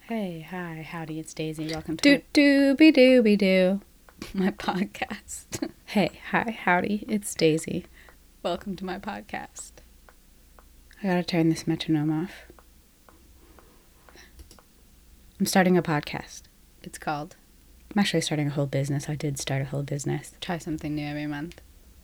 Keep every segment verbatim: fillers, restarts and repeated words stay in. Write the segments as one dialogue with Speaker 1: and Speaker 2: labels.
Speaker 1: Hey, hi, howdy, it's Daisy. Welcome to
Speaker 2: Do
Speaker 1: my...
Speaker 2: do be do be do.
Speaker 1: my podcast.
Speaker 2: Hey, hi, howdy, it's Daisy.
Speaker 1: Welcome to my podcast.
Speaker 2: I gotta turn this metronome off. I'm starting a podcast.
Speaker 1: It's called
Speaker 2: I'm actually starting a whole business. I did start a whole business.
Speaker 1: Try Something New Every Month.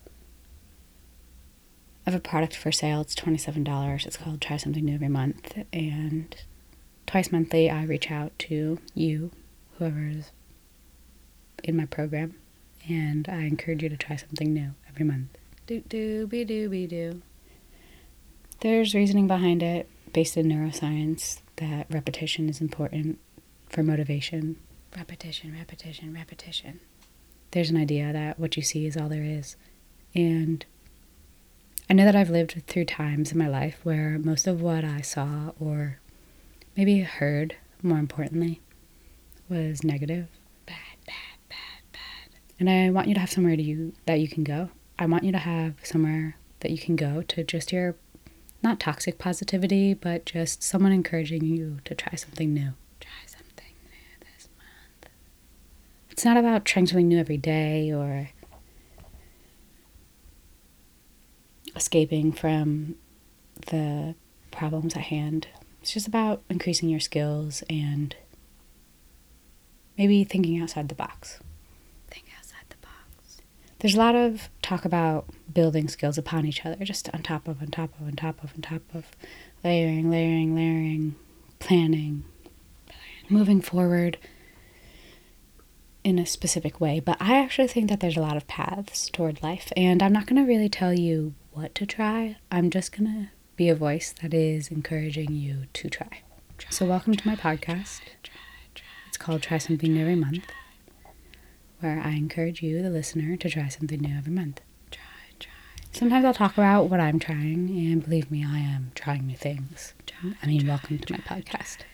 Speaker 2: I have a product for sale. It's twenty-seven dollars. It's called Try Something New Every Month. And twice monthly, I reach out to you, whoever's in my program, and I encourage you to try something new every month.
Speaker 1: Do do be do be do.
Speaker 2: There's reasoning behind it, based in neuroscience, that repetition is important for motivation.
Speaker 1: Repetition, repetition, repetition.
Speaker 2: There's an idea that what you see is all there is. And I know that I've lived through times in my life where most of what I saw, or maybe heard, more importantly, was negative.
Speaker 1: Bad, bad, bad, bad.
Speaker 2: And I want you to have somewhere to you that you can go. I want you to have somewhere that you can go to just hear, not toxic positivity, but just someone encouraging you to try something new.
Speaker 1: Try something new this month.
Speaker 2: It's not about trying something new every day or escaping from the problems at hand. It's just about increasing your skills and maybe thinking outside the box.
Speaker 1: Think outside the box.
Speaker 2: There's a lot of talk about building skills upon each other, just on top of, on top of, on top of, on top of, layering, layering, layering, planning, moving forward in a specific way. But I actually think that there's a lot of paths toward life, and I'm not going to really tell you what to try. I'm just going to be a voice that is encouraging you to try.
Speaker 1: Try
Speaker 2: so welcome
Speaker 1: try,
Speaker 2: to my podcast.
Speaker 1: Try, try, try,
Speaker 2: it's called Try Something New Every Month, where I encourage you, the listener, to try something new every month.
Speaker 1: Try, try,
Speaker 2: Sometimes I'll talk about what I'm trying, and believe me, I am trying new things.
Speaker 1: try,
Speaker 2: I mean,
Speaker 1: try,
Speaker 2: welcome to
Speaker 1: try,
Speaker 2: my podcast.
Speaker 1: Try.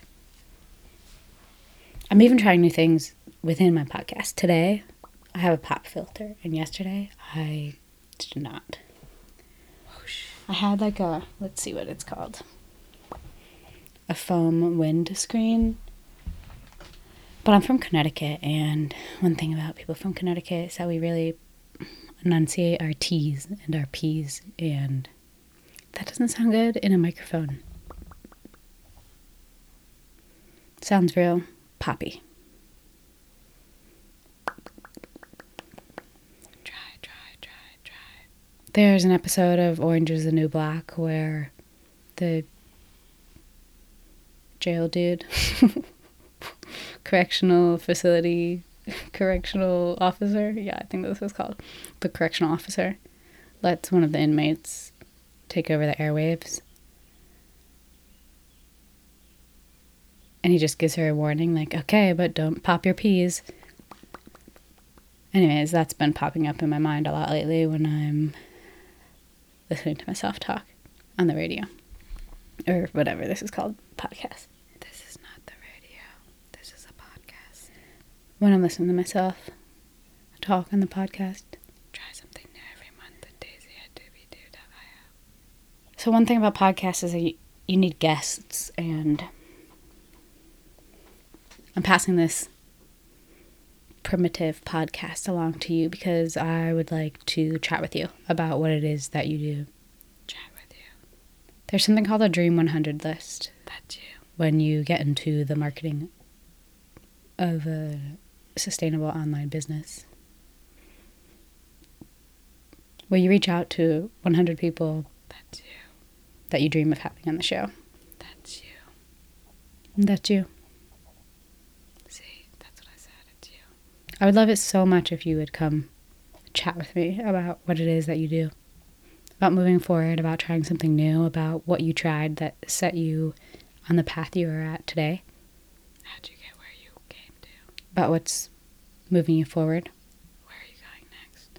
Speaker 2: I'm even trying new things within my podcast. Today, I have a pop filter, and yesterday, I did not.
Speaker 1: Whoosh.
Speaker 2: I had like a, let's see what it's called, a foam wind screen. But I'm from Connecticut, and one thing about people from Connecticut is that we really enunciate our T's and our P's, and that doesn't sound good in a microphone. Sounds real poppy.
Speaker 1: Try, try, try, try.
Speaker 2: There's an episode of Orange is the New Black where the jail dude, correctional facility, correctional officer, yeah, I think that's what it's called, the correctional officer, lets one of the inmates take over the airwaves. And he just gives her a warning, like, okay, but don't pop your peas. Anyways, that's been popping up in my mind a lot lately when I'm listening to myself talk on the radio. Or whatever this is called, podcast.
Speaker 1: This is not the radio. This is a podcast.
Speaker 2: When I'm listening to myself talk on the podcast.
Speaker 1: Try something new every month at daisy at doobie doo dot io.
Speaker 2: So one thing about podcasts is that you, you need guests, and I'm passing this primitive podcast along to you because I would like to chat with you about what it is that you do.
Speaker 1: Chat with you.
Speaker 2: There's something called a Dream one hundred list.
Speaker 1: That's you.
Speaker 2: When you get into the marketing of a sustainable online business, where you reach out to one hundred people
Speaker 1: That's you.
Speaker 2: that you dream of having on the show.
Speaker 1: That's you.
Speaker 2: And that's you.
Speaker 1: See, that's what I said. It's you.
Speaker 2: I would love it so much if you would come chat with me about what it is that you do, about moving forward, about trying something new, about what you tried that set you on the path you are at today,
Speaker 1: How'd you get where you came to?
Speaker 2: about what's moving you forward.
Speaker 1: Where are you going next?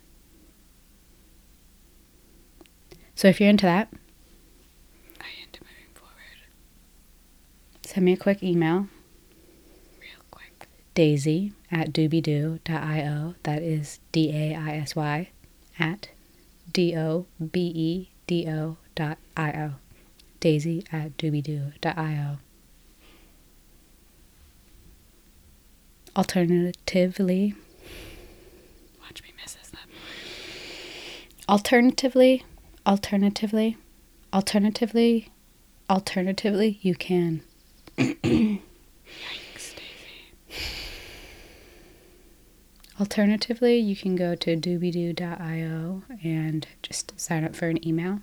Speaker 2: So if you're into that,
Speaker 1: Are you into moving forward?
Speaker 2: send me a quick email,
Speaker 1: Real quick.
Speaker 2: daisy at doobie-doo dot io. That is D A I S Y at D O B E D O dot I O. Daisy at doobie-doo dot io. Alternatively,
Speaker 1: Watch me miss this that
Speaker 2: alternatively, alternatively, alternatively, alternatively, you can.
Speaker 1: Yikes, Daisy.
Speaker 2: Alternatively, you can go to doobie-doo dot io and just sign up for an email.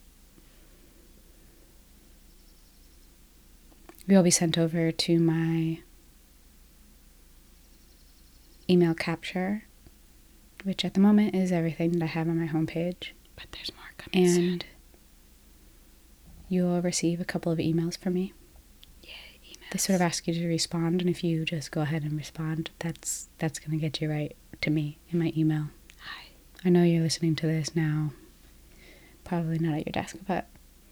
Speaker 2: You'll be sent over to my email capture, which at the moment is everything that I have on my homepage.
Speaker 1: But there's more coming soon.
Speaker 2: And you'll receive a couple of emails from me.
Speaker 1: Yeah, emails.
Speaker 2: They sort of ask you to respond, and if you just go ahead and respond, that's that's going to get you right to me in my email.
Speaker 1: Hi.
Speaker 2: I know you're listening to this now, probably not at your desk, but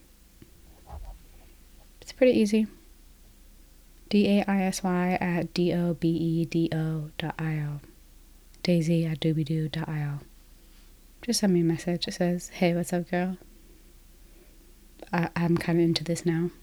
Speaker 2: it's pretty easy. D A I S Y at D O B E D O dot I O. Daisy at doobie-doo dot I O. Just send me a message. It says, hey, what's up, girl? I, I'm kind of into this now.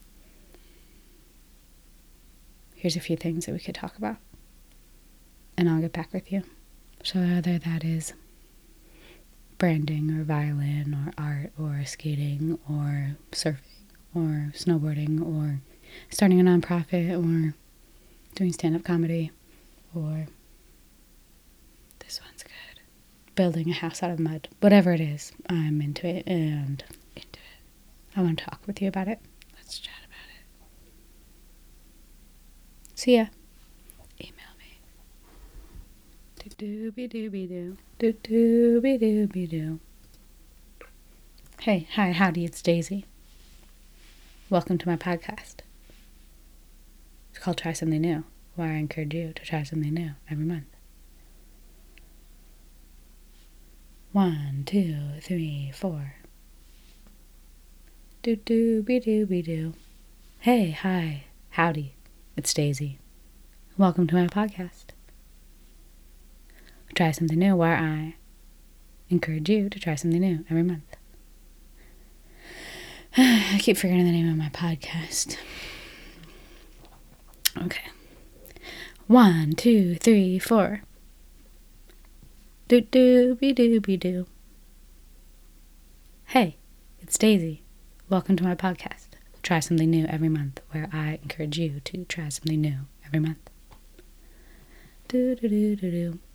Speaker 2: Here's a few things that we could talk about. And I'll get back with you. So whether that is branding or violin or art or skating or surfing or snowboarding or starting a nonprofit or doing stand-up comedy or
Speaker 1: This one's good.
Speaker 2: building a house out of mud. Whatever it is, I'm into it and
Speaker 1: Into it.
Speaker 2: I want to talk with you about it.
Speaker 1: Let's chat about
Speaker 2: See ya.
Speaker 1: it. Email me.
Speaker 2: Do-dooby-dooby-doo. Do-dooby-dooby-doo. Hey, hi, howdy, it's Daisy. Welcome to my podcast. It's called Try Something New, where I encourage you to try something new every month. One, two, three, four. Do-dooby-dooby-doo. Hey, hi, howdy, it's Daisy. Welcome to my podcast. Try something new, where I encourage you to try something new every month. I keep forgetting the name of my podcast. Okay. One, two, three, four. Do-dooby-dooby-doo. Hey, it's Daisy. Welcome to my podcast. Try something new every month, where I encourage you to try something new every month. Do-do-do-do-do.